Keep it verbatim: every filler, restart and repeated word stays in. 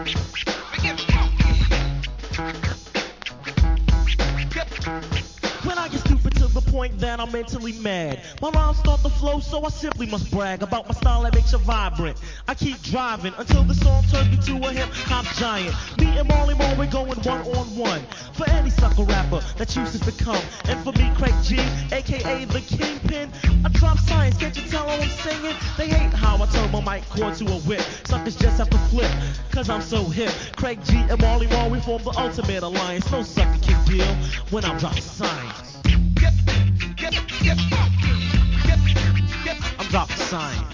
When I get stupid to the point that I'm mentally mad, my rhymes start to flow, so I simply must brag about my style that makes you vibrant. I keep driving until the song turns me to a hip hop giant. Me and Marley Marl, we're going one on one for any sucker rapper that chooses to come. And for me, Craig G, aka the Kingpin, I drop science. Can't you tell how I'm singing? They hate how I turn my mic cord to a whip. Suckers just have to flip, cause I'm so hip. Craig G and Marley Marl, we form the ultimate alliance. No sucker can deal when I'm dropping science. I'm dropping science.